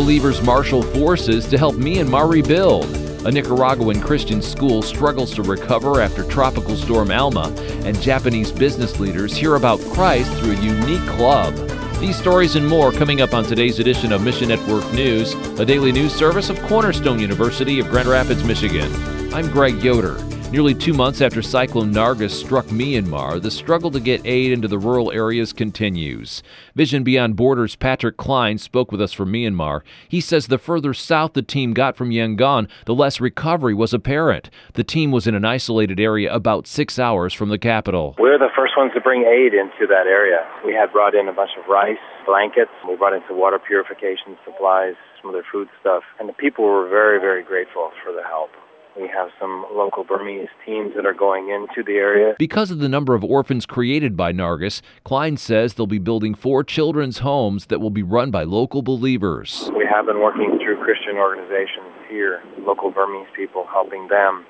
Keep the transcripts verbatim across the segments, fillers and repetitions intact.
Believers marshal forces to help Myanmar rebuild. A Nicaraguan Christian school struggles to recover after Tropical Storm Alma, and Japanese business leaders hear about Christ through a unique club. These stories and more coming up on today's edition of Mission Network News, a daily news service of Cornerstone University of Grand Rapids, Michigan. I'm Greg Yoder. Nearly two months after Cyclone Nargis struck Myanmar, the struggle to get aid into the rural areas continues. Vision Beyond Borders' Patrick Klein spoke with us from Myanmar. He says the further south the team got from Yangon, the less recovery was apparent. The team was in an isolated area about six hours from the capital. We're the first ones to bring aid into that area. We had brought in a bunch of rice, blankets. We brought in some water purification supplies, some other food stuff. And the people were very, very grateful for the help. We have some local Burmese teams that are going into the area. Because of the number of orphans created by Nargis, Klein says they'll be building four children's homes that will be run by local believers. We have been working through Christian organizations here, local Burmese people, helping them.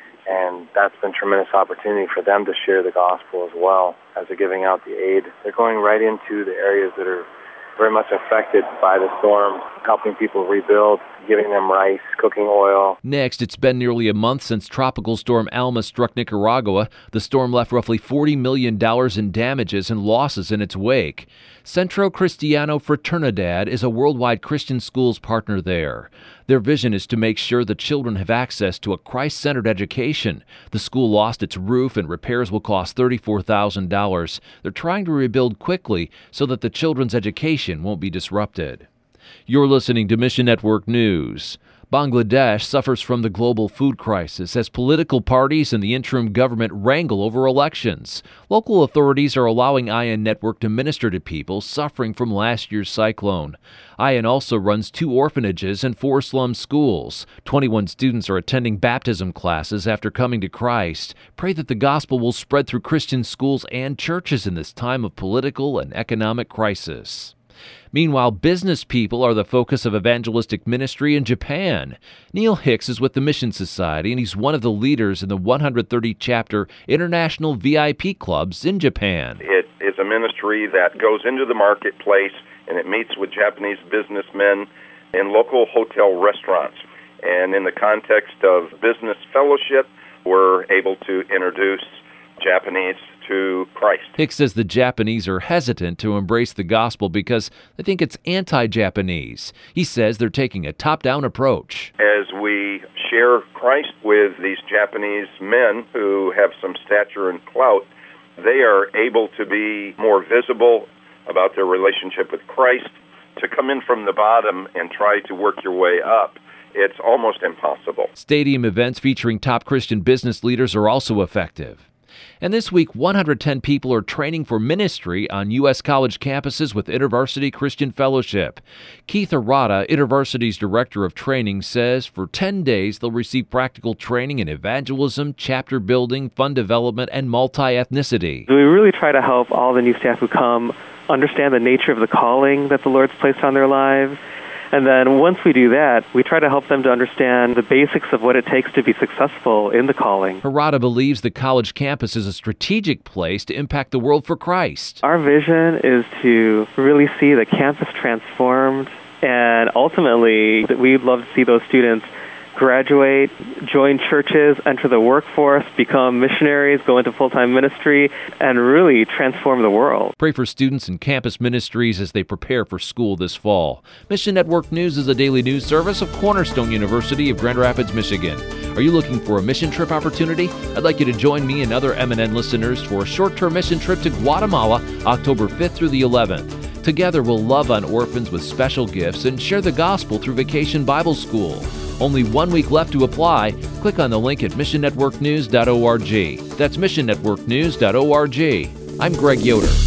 And that's been a tremendous opportunity for them to share the gospel as well as they're giving out the aid. They're going right into the areas that are very much affected by the storm, helping people rebuild, giving them rice, cooking oil. Next, it's been nearly a month since Tropical Storm Alma struck Nicaragua. The storm left roughly forty million dollars in damages and losses in its wake. Centro Cristiano Fraternidad is a worldwide Christian schools partner there. Their vision is to make sure the children have access to a Christ-centered education. The school lost its roof and repairs will cost thirty-four thousand dollars. They're trying to rebuild quickly so that the children's education won't be disrupted. You're listening to Mission Network News. Bangladesh suffers from the global food crisis as political parties and the interim government wrangle over elections. Local authorities are allowing I A N Network to minister to people suffering from last year's cyclone. I A N also runs two orphanages and four slum schools. twenty-one students are attending baptism classes after coming to Christ. Pray that the gospel will spread through Christian schools and churches in this time of political and economic crisis. Meanwhile, business people are the focus of evangelistic ministry in Japan. Neil Hicks is with the Mission Society, and he's one of the leaders in the one hundred thirty chapter International V I P Clubs in Japan. It is a ministry that goes into the marketplace, and it meets with Japanese businessmen in local hotel restaurants. And in the context of business fellowship, we're able to introduce Japanese to Christ. Hicks says the Japanese are hesitant to embrace the gospel because they think it's anti-Japanese. He says they're taking a top-down approach. As we share Christ with these Japanese men who have some stature and clout, they are able to be more visible about their relationship with Christ. To come in from the bottom and try to work your way up, it's almost impossible. Stadium events featuring top Christian business leaders are also effective. And this week, one hundred ten people are training for ministry on U S college campuses with InterVarsity Christian Fellowship. Keith Arata, InterVarsity's Director of Training, says for ten days they'll receive practical training in evangelism, chapter building, fund development, and multi-ethnicity. We really try to help all the new staff who come understand the nature of the calling that the Lord's placed on their lives. And then once we do that, we try to help them to understand the basics of what it takes to be successful in the calling. Harada believes the college campus is a strategic place to impact the world for Christ. Our vision is to really see the campus transformed, and ultimately we'd love to see those students graduate, join churches, enter the workforce, become missionaries, go into full-time ministry, and really transform the world. Pray for students and campus ministries as they prepare for school this fall. Mission Network News is a daily news service of Cornerstone University of Grand Rapids, Michigan. Are you looking for a mission trip opportunity? I'd like you to join me and other M N N listeners for a short-term mission trip to Guatemala, October fifth through the eleventh. Together, we'll love on orphans with special gifts and share the gospel through Vacation Bible School. Only one week left to apply. Click on the link at mission network news dot org. That's mission network news dot org. I'm Greg Yoder.